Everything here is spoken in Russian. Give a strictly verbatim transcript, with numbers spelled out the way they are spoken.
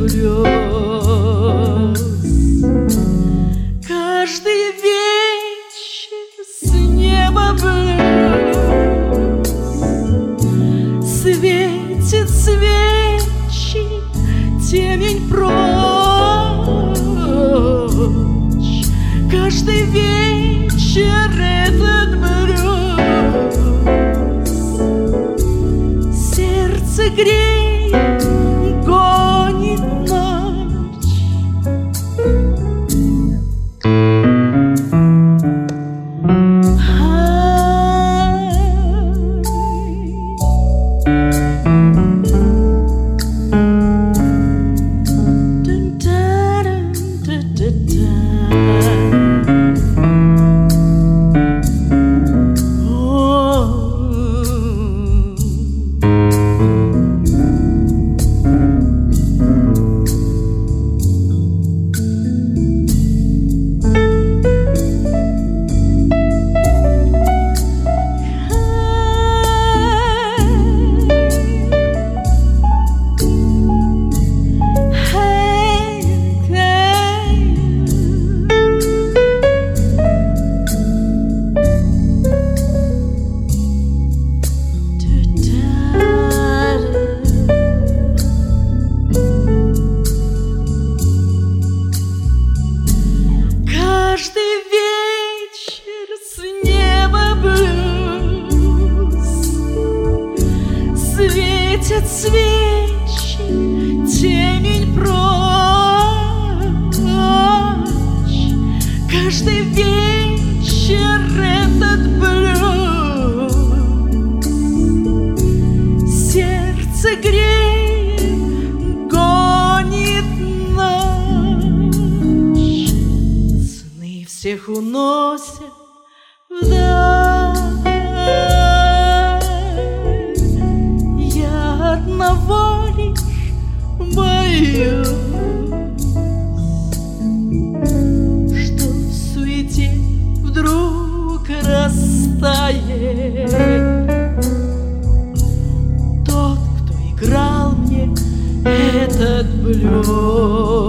брёз. Каждый вечер с неба блюз светит свечи, темень прочь. Каждый вечер этот блюз сердце греет, гонит ночь. Каждый вечер с неба блюз светят свечи, темень прочь. Каждый вечер этот блюз сердце греет, гонит ночь. Сны всех уносят вдаль, я одного лишь боюсь, что в суете вдруг растает тот, кто играл мне этот блюз.